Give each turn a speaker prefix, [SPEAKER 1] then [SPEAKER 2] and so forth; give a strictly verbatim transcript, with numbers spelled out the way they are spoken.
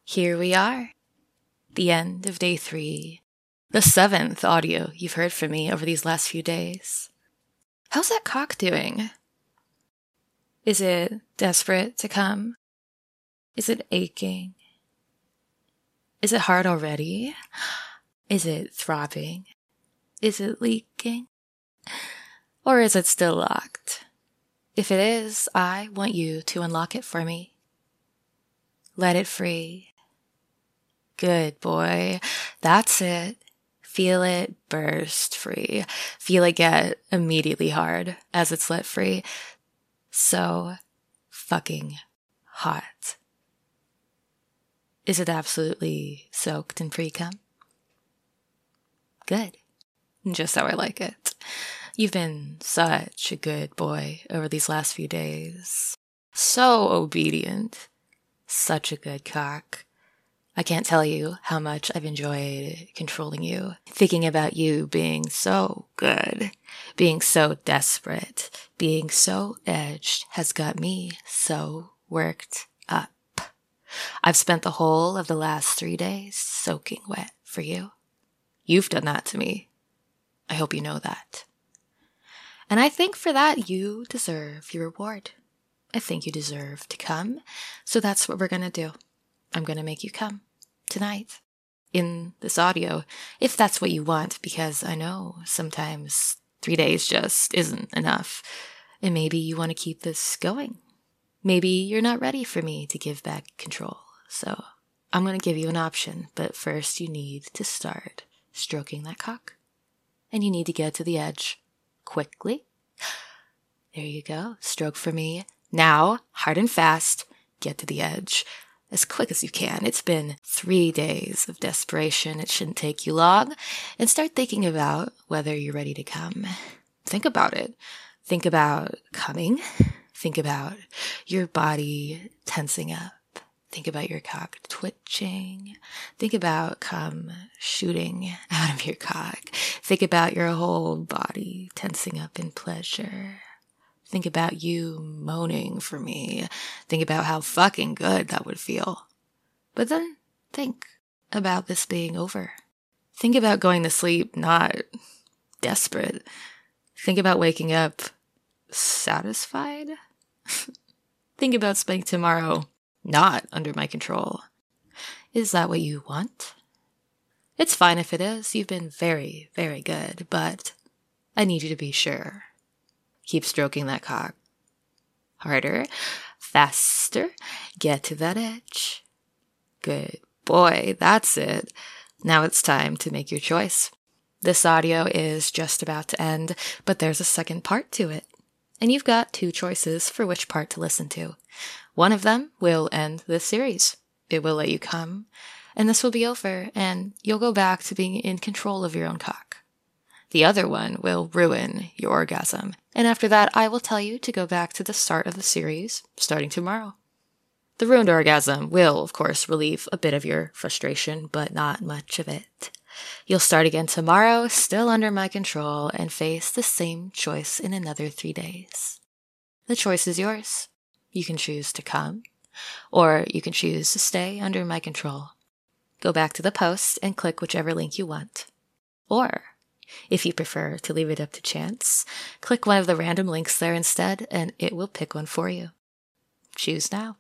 [SPEAKER 1] Here we are, the end of day three, the seventh audio you've heard from me over these last few days. How's that cock doing? Is it desperate to come? Is it aching? Is it hard already? Is it throbbing? Is it leaking? Or is it still locked? If it is, I want you to unlock it for me. Let it free. Good boy. That's it. Feel it burst free. Feel it get immediately hard as it's let free. So fucking hot. Is it absolutely soaked in pre-cum? Good. Just how I like it. You've been such a good boy over these last few days. So obedient. Such a good cock. I can't tell you how much I've enjoyed controlling you, thinking about you being so good, being so desperate, being so edged has got me so worked up. I've spent the whole of the last three days soaking wet for you. You've done that to me. I hope you know that. And I think for that you deserve your reward. I think you deserve to come, so that's what we're going to do. I'm going to make you come tonight in this audio, if that's what you want, because I know sometimes three days just isn't enough. And maybe you want to keep this going. Maybe you're not ready for me to give back control. So I'm going to give you an option, but first you need to start stroking that cock. And you need to get to the edge quickly. There you go. Stroke for me. Now, hard and fast, get to the edge as quick as you can. It's been three days of desperation. It shouldn't take you long. And start thinking about whether you're ready to come. Think about it. Think about coming. Think about your body tensing up. Think about your cock twitching. Think about cum shooting out of your cock. Think about your whole body tensing up in pleasure. Think about you moaning for me. Think about how fucking good that would feel. But then think about this being over. Think about going to sleep not desperate. Think about waking up satisfied. Think about spending tomorrow not under my control. Is that what you want? It's fine if it is. You've been very, very good, but I need you to be sure. Keep stroking that cock. Harder, faster, get to that edge. Good boy, that's it. Now it's time to make your choice. This audio is just about to end, but there's a second part to it. And you've got two choices for which part to listen to. One of them will end this series. It will let you come, and this will be over, and you'll go back to being in control of your own cock. The other one will ruin your orgasm. And after that, I will tell you to go back to the start of the series, starting tomorrow. The ruined orgasm will, of course, relieve a bit of your frustration, but not much of it. You'll start again tomorrow, still under my control, and face the same choice in another three days. The choice is yours. You can choose to come, or you can choose to stay under my control. Go back to the post and click whichever link you want. Or, if you prefer to leave it up to chance, click one of the random links there instead, and it will pick one for you. Choose now.